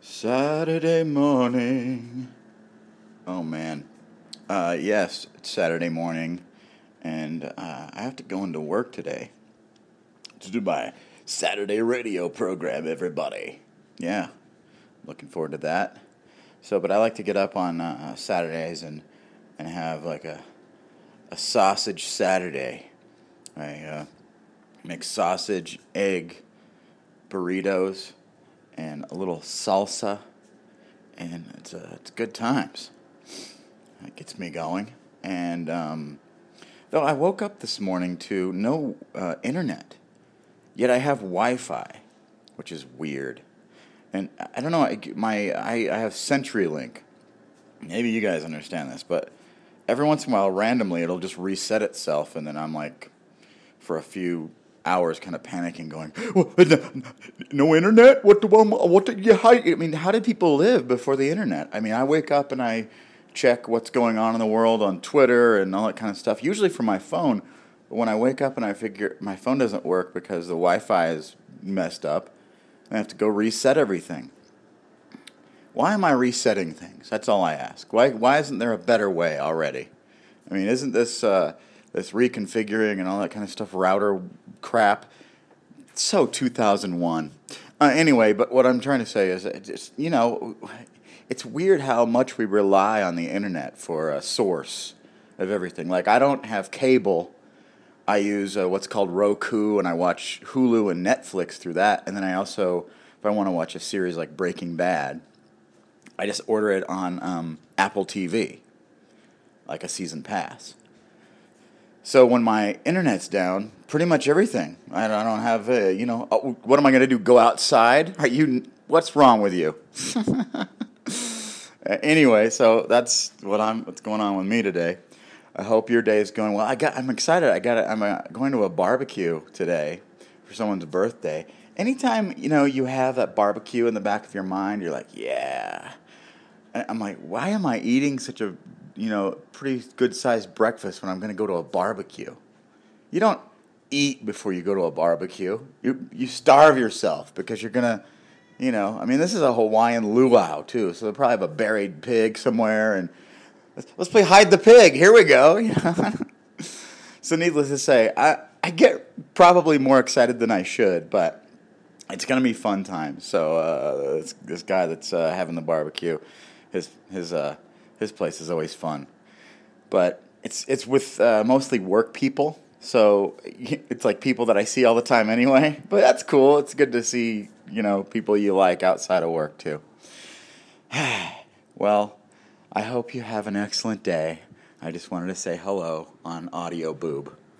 Saturday morning. Oh man. Yes, it's Saturday morning, and I have to go into work today to do my Saturday radio program, everybody. Yeah, looking forward to that. But I like to get up on Saturdays and have like a sausage Saturday. I make sausage, egg, burritos, and a little salsa, and it's good times. It gets me going. And though I woke up this morning to no internet, yet I have Wi-Fi, which is weird. And I don't know. I have CenturyLink. Maybe you guys understand this, but every once in a while, randomly, it'll just reset itself, and then I'm like, for a few hours, kind of panicking, going, "No internet? I mean, how did people live before the internet? I mean, I wake up and I check what's going on in the world on Twitter and all that kind of stuff, usually from my phone. But when I wake up and I figure my phone doesn't work because the Wi-Fi is messed up, I have to go reset everything. Why am I resetting things? That's all I ask. Why isn't there a better way already? I mean, isn't this this reconfiguring and all that kind of stuff, router crap, so 2001? Anyway, but what I'm trying to say is, it's weird how much we rely on the internet for a source of everything. Like, I don't have cable. I use what's called Roku, and I watch Hulu and Netflix through that. And then I also, if I want to watch a series like Breaking Bad, I just order it on Apple TV, like a season pass. So when my internet's down, pretty much everything. I don't have, what am I going to do? Go outside? What's wrong with you? Anyway, so that's what's going on with me today. I hope your day is going well. I'm excited. I'm going to a barbecue today for someone's birthday. Anytime, you have that barbecue in the back of your mind, you're like, yeah. I'm like, why am I eating such a, pretty good-sized breakfast when I'm going to go to a barbecue? You don't eat before you go to a barbecue. You starve yourself because you're going to, this is a Hawaiian luau, too, so they'll probably have a buried pig somewhere, and let's play hide the pig. Here we go. So needless to say, I get probably more excited than I should, but it's going to be fun time. So this guy that's having the barbecue, his place is always fun, but it's with mostly work people, so it's like people that I see all the time anyway. But that's cool. It's good to see people you like outside of work too. Well, I hope you have an excellent day. I just wanted to say hello on Audio Boob.